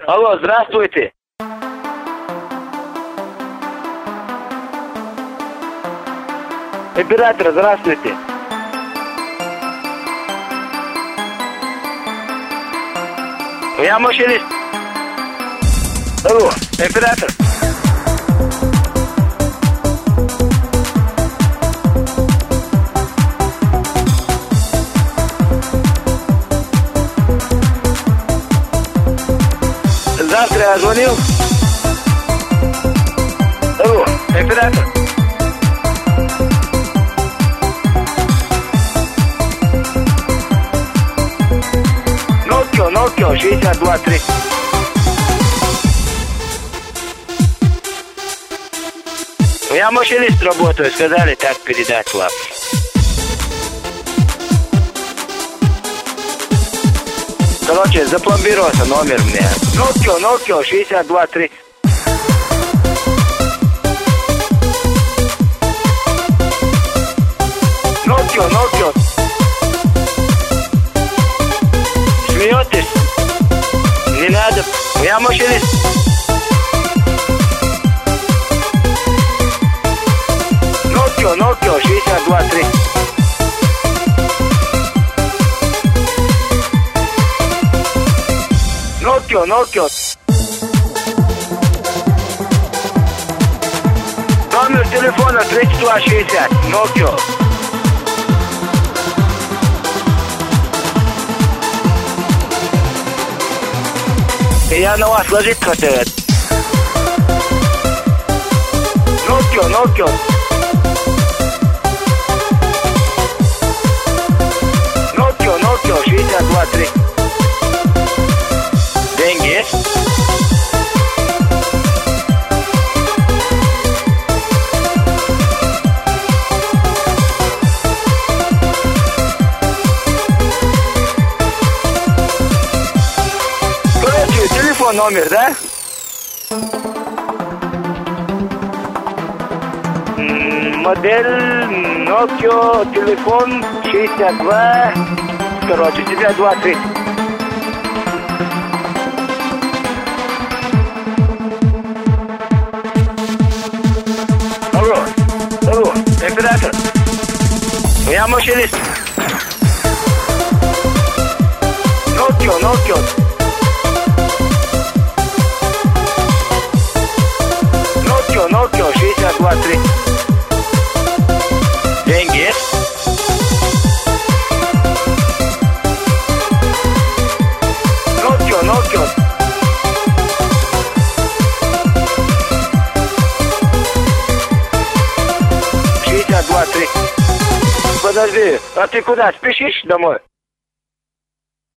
Алло, здравствуйте. Оператор, здравствуйте. Я машинист. Алло, оператор. Завтра я звонил. Алло, оператор. Nokia 62-3. Я машинист работаю, сказали так передать вам. Короче, запломбировался номер мне. Nokia 62-3. Nokia. Смеетесь? Не надо. Я машинист. Nokia 62-3. Nokia. Номер телефона 3260. Nokia. Я на вас ложить хотел. Nokia. Nokia 62-3. Деньги есть? Короче, телефон номер, да? Модель Nokia, телефон 62, короче, 62-3. Алло, оператор. Я машинист. Nokia. Nokia 62-3. Деньги есть? Nokia. Подожди, а ты куда, спешишь домой?